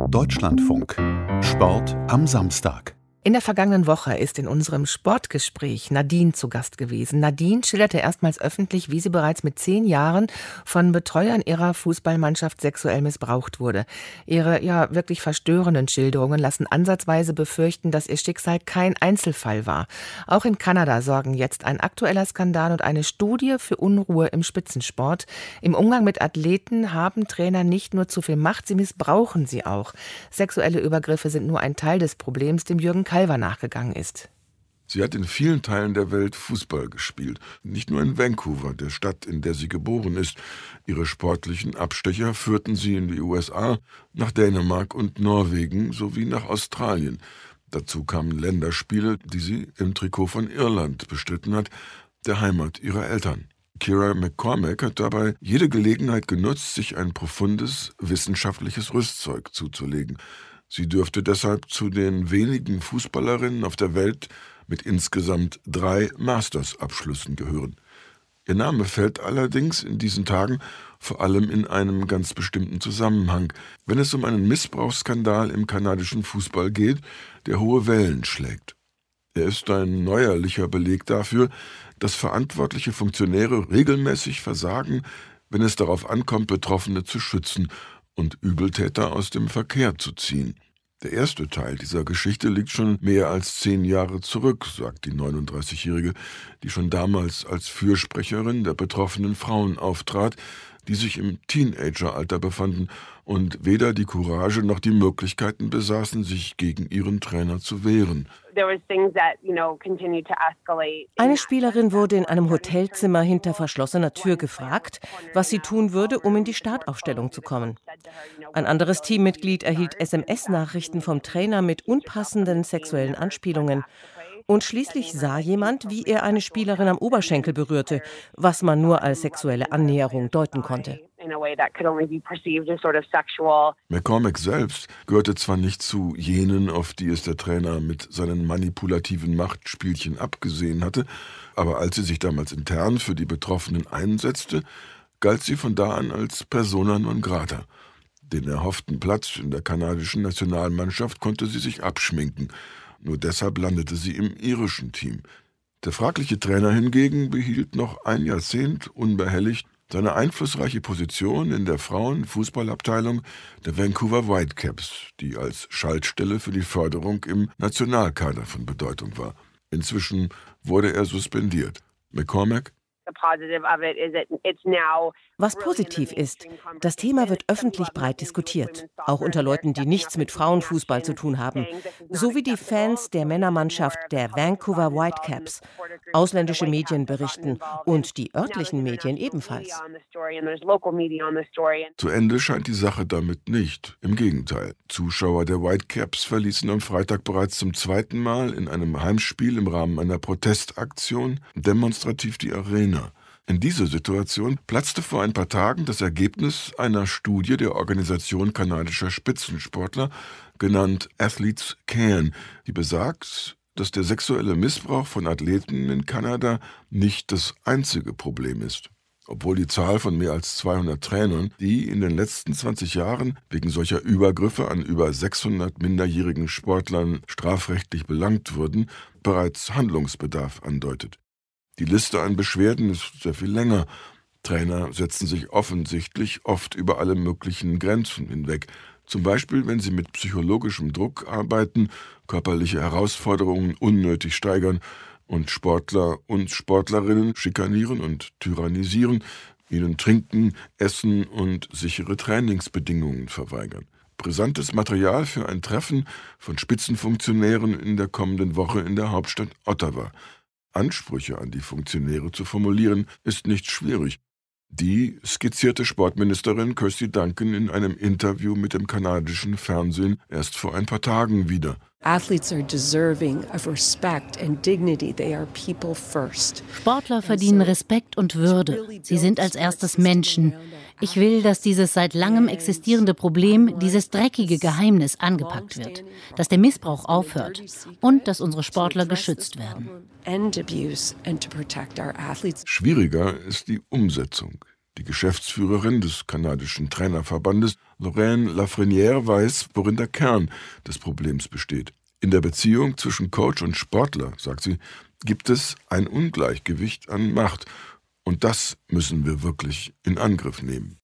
Deutschlandfunk. Sport am Samstag. In der vergangenen Woche ist in unserem Sportgespräch Nadine zu Gast gewesen. Nadine schilderte erstmals öffentlich, wie sie bereits mit 10 Jahren von Betreuern ihrer Fußballmannschaft sexuell missbraucht wurde. Ihre wirklich verstörenden Schilderungen lassen ansatzweise befürchten, dass ihr Schicksal kein Einzelfall war. Auch in Kanada sorgen jetzt ein aktueller Skandal und eine Studie für Unruhe im Spitzensport. Im Umgang mit Athleten haben Trainer nicht nur zu viel Macht, sie missbrauchen sie auch. Sexuelle Übergriffe sind nur ein Teil des Problems, dem Jürgen Calver nachgegangen ist. Sie hat in vielen Teilen der Welt Fußball gespielt. Nicht nur in Vancouver, der Stadt, in der sie geboren ist. Ihre sportlichen Abstecher führten sie in die USA, nach Dänemark und Norwegen sowie nach Australien. Dazu kamen Länderspiele, die sie im Trikot von Irland bestritten hat, der Heimat ihrer Eltern. Ciara McCormack hat dabei jede Gelegenheit genutzt, sich ein profundes wissenschaftliches Rüstzeug zuzulegen. Sie dürfte deshalb zu den wenigen Fußballerinnen auf der Welt mit insgesamt 3 Masters-Abschlüssen gehören. Ihr Name fällt allerdings in diesen Tagen vor allem in einem ganz bestimmten Zusammenhang, wenn es um einen Missbrauchsskandal im kanadischen Fußball geht, der hohe Wellen schlägt. Er ist ein neuerlicher Beleg dafür, dass verantwortliche Funktionäre regelmäßig versagen, wenn es darauf ankommt, Betroffene zu schützen und Übeltäter aus dem Verkehr zu ziehen. Der erste Teil dieser Geschichte liegt schon mehr als 10 Jahre zurück, sagt die 39-Jährige, die schon damals als Fürsprecherin der betroffenen Frauen auftrat, die sich im Teenageralter befanden und weder die Courage noch die Möglichkeiten besaßen, sich gegen ihren Trainer zu wehren. Eine Spielerin wurde in einem Hotelzimmer hinter verschlossener Tür gefragt, was sie tun würde, um in die Startaufstellung zu kommen. Ein anderes Teammitglied erhielt SMS-Nachrichten vom Trainer mit unpassenden sexuellen Anspielungen. Und schließlich sah jemand, wie er eine Spielerin am Oberschenkel berührte, was man nur als sexuelle Annäherung deuten konnte. McCormack selbst gehörte zwar nicht zu jenen, auf die es der Trainer mit seinen manipulativen Machtspielchen abgesehen hatte, aber als sie sich damals intern für die Betroffenen einsetzte, galt sie von da an als persona non grata. Den erhofften Platz in der kanadischen Nationalmannschaft konnte sie sich abschminken. Nur deshalb landete sie im irischen Team. Der fragliche Trainer hingegen behielt noch ein Jahrzehnt unbehelligt seine einflussreiche Position in der Frauenfußballabteilung der Vancouver Whitecaps, die als Schaltstelle für die Förderung im Nationalkader von Bedeutung war. Inzwischen wurde er suspendiert. McCormack: Was positiv ist, das Thema wird öffentlich breit diskutiert, auch unter Leuten, die nichts mit Frauenfußball zu tun haben, sowie die Fans der Männermannschaft der Vancouver Whitecaps. Ausländische Medien berichten und die örtlichen Medien ebenfalls. Zu Ende scheint die Sache damit nicht. Im Gegenteil. Zuschauer der Whitecaps verließen am Freitag bereits zum 2. Mal in einem Heimspiel im Rahmen einer Protestaktion demonstrativ die Arena. In dieser Situation platzte vor ein paar Tagen das Ergebnis einer Studie der Organisation kanadischer Spitzensportler, genannt Athletes Can, die besagt, dass der sexuelle Missbrauch von Athleten in Kanada nicht das einzige Problem ist. Obwohl die Zahl von mehr als 200 Trainern, die in den letzten 20 Jahren wegen solcher Übergriffe an über 600 minderjährigen Sportlern strafrechtlich belangt wurden, bereits Handlungsbedarf andeutet. Die Liste an Beschwerden ist sehr viel länger. Trainer setzen sich offensichtlich oft über alle möglichen Grenzen hinweg. Zum Beispiel, wenn sie mit psychologischem Druck arbeiten, körperliche Herausforderungen unnötig steigern und Sportler und Sportlerinnen schikanieren und tyrannisieren, ihnen Trinken, Essen und sichere Trainingsbedingungen verweigern. Brisantes Material für ein Treffen von Spitzenfunktionären in der kommenden Woche in der Hauptstadt Ottawa. Ansprüche an die Funktionäre zu formulieren, ist nicht schwierig. Die skizzierte Sportministerin Kirsty Duncan in einem Interview mit dem kanadischen Fernsehen erst vor ein paar Tagen wieder. Sportler verdienen Respekt und Würde. Sie sind als erstes Menschen. Ich will, dass dieses seit langem existierende Problem, dieses dreckige Geheimnis angepackt wird, dass der Missbrauch aufhört und dass unsere Sportler geschützt werden. Schwieriger ist die Umsetzung. Die Geschäftsführerin des kanadischen Trainerverbandes, Lorraine Lafrenière, weiß, worin der Kern des Problems besteht. In der Beziehung zwischen Coach und Sportler, sagt sie, gibt es ein Ungleichgewicht an Macht. Und das müssen wir wirklich in Angriff nehmen.